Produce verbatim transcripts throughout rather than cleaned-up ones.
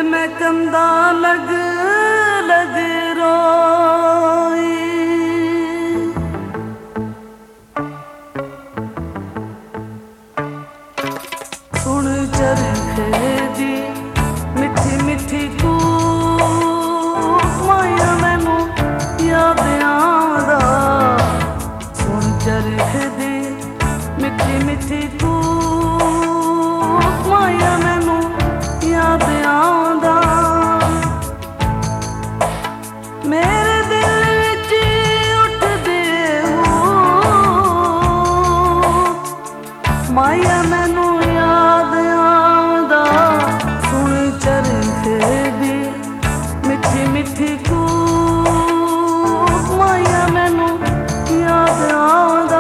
में कंधा लग लग रोई, सुन चरखे दी मिठी मिठी कूक माया मैनू याद आंदा। सुन चरखे दी मिठी मिठी कूक माया मैनू याद आंदा। मेरे दिल विच उठदे हो माया मैनू याद आंदा। सुन चरखे दी मिठी मिठी कूक माया मैनू याद आंदा।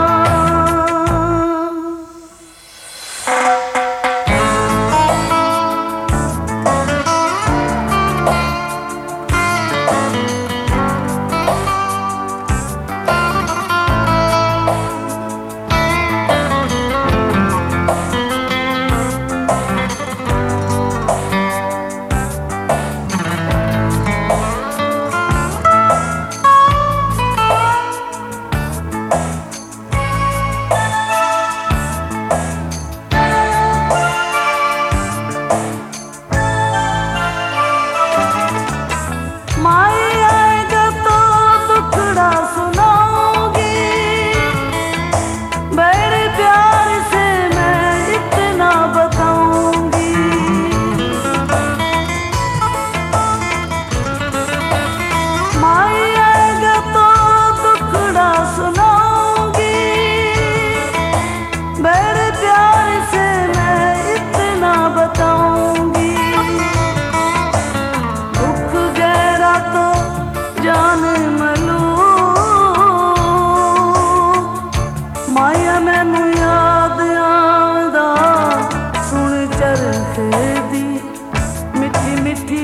माया मैनू याद आंदा। सुन चरखे दी मिठी मिठी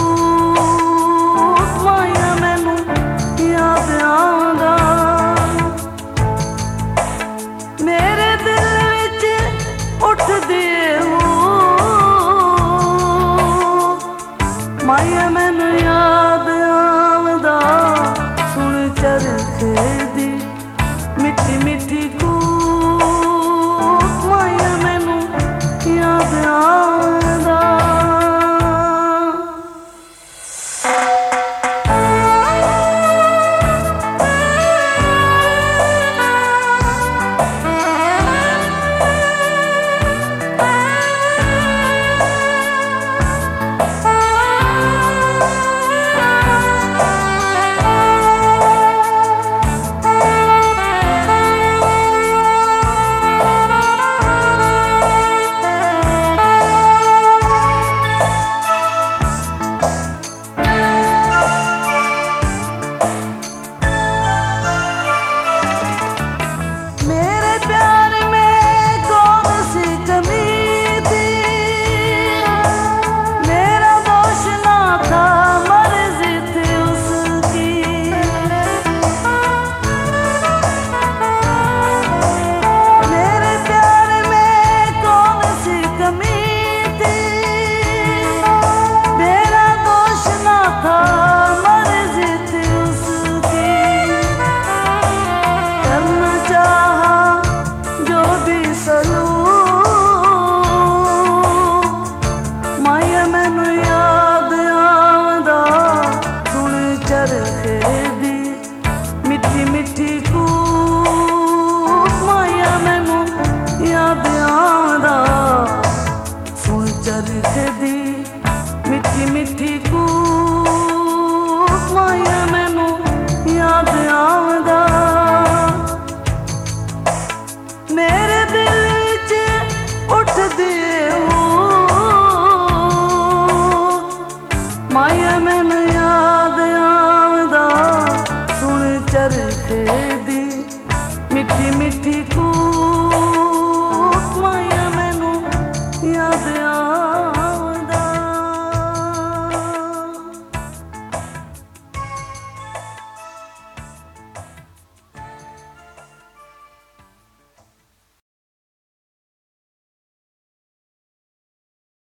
कूक माया मैनू याद आंदा। मेरे दिल विच उठदे हो माया मैनू याद आंदा। सुन चरखे दी मिठी मिठी कूक माया मैनू याद आंदा। मिठी मिठी कूक माया मैनू याद आंदा। सुन चरखे दी मिठी मिठी कूक माया मैनू याद आंदा। मेरे दिल विच उठदे हो माया मैनू याद आंदा। सुन चरखे दी मिठी मिठी कूक